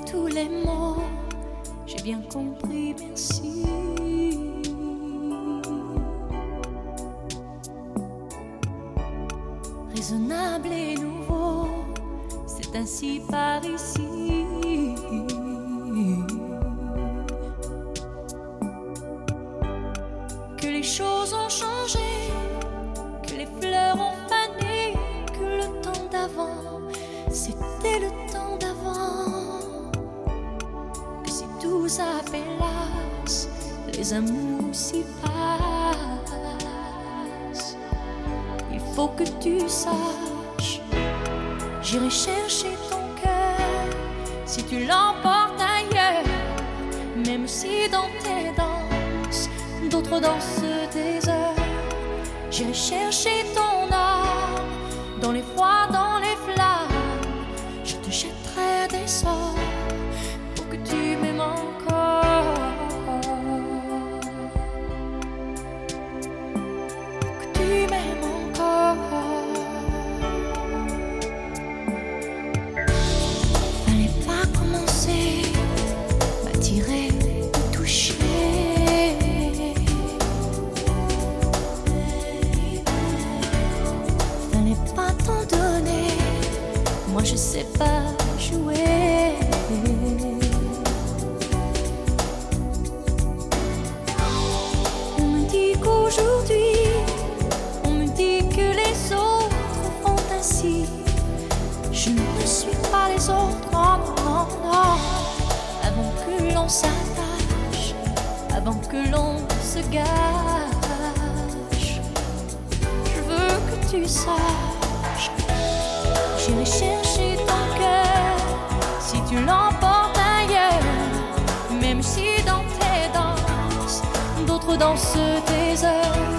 tous les mots, j'ai bien compris, merci. Raisonnable et nouveau, c'est ainsi par ici. Que les choses ont changé, que les fleurs ont fané, que le temps d'avant, c'était le temps d'avant. Que si tout s'appelasse, les amours s'y passent. Il faut que tu saches, j'irai chercher ton cœur si tu l'emportes ailleurs. Même si dans tes danses, d'autres dansent des heures. J'irai chercher ton âme dans les froids, dans les flammes. Je te jetterai des sorts pour que tu m'aimes encore. Pour que tu m'aimes encore. Fallait pas commencer, m'attirer, me toucher. Moi je sais pas jouer. On me dit qu'aujourd'hui, on me dit que les autres font ainsi. Je ne suis pas les autres, non, non, non. Avant que l'on s'attache, avant que l'on se gâche, je veux que tu saches, j'irai chercher ton cœur si tu l'emportes ailleurs. Même si dans tes danses, d'autres dansent tes heures.